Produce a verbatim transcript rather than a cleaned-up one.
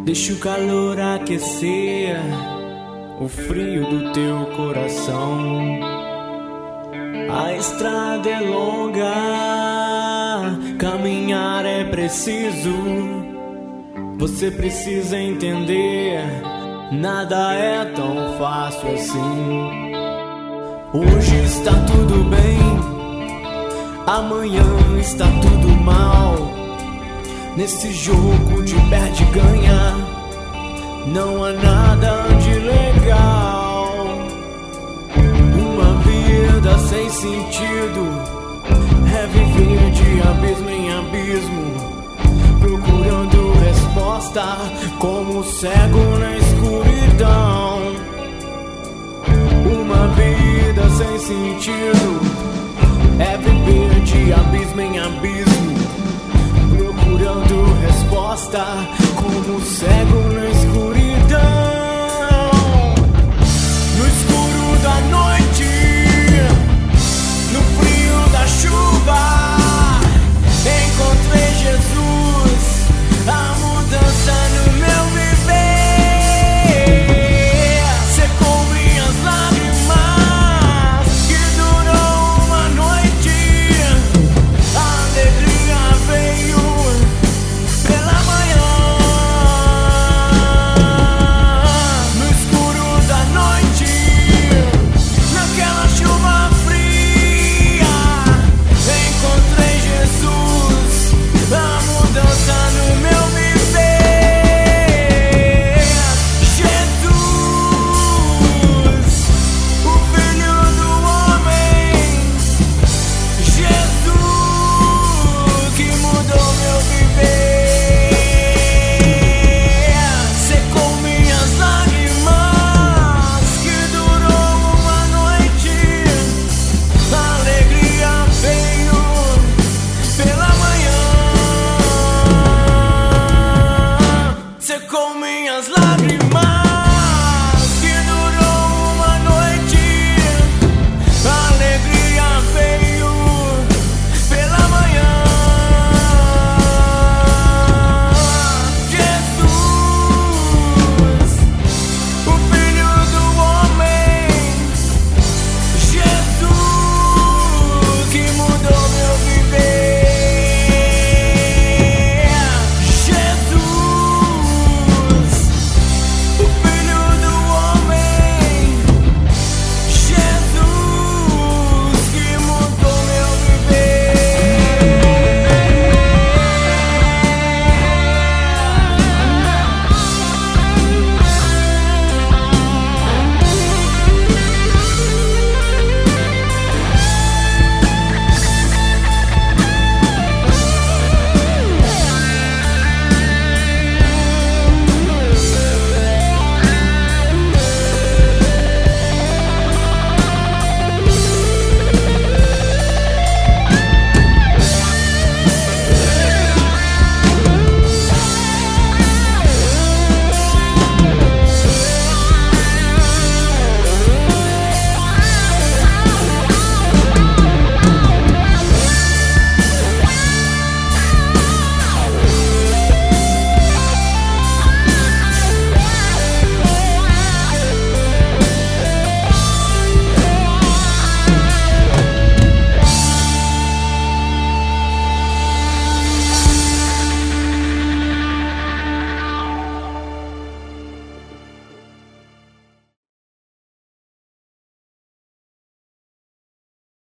Deixa o calor aquecer o frio do teu coração. A estrada é longa, caminhar é preciso. Você precisa entender, nada é tão fácil assim. Hoje está tudo bem, amanhã está tudo mal. Nesse jogo de perde e ganha, não há nada de legal. Uma vida sem sentido é viver de abismo em abismo, procurando resposta como cego na escuridão. Uma vida sem sentido é viver de abismo em abismo, procurando resposta como cego na escuridão. No escuro da noite, no frio da chuva, encontrei Jesus, a mudança no meu viver. Secou minhas lágrimas, que durou uma noite. A alegria veio pela manhã. No escuro da noite, naquela chuva fria, encontrei Jesus, a mudança no meu viver. Jesus, o Filho do Homem, Jesus, que mudou meu viver. Secou minhas lágrimas, que durou uma noite. A alegria veio pela manhã. Secou minhas lágrimas.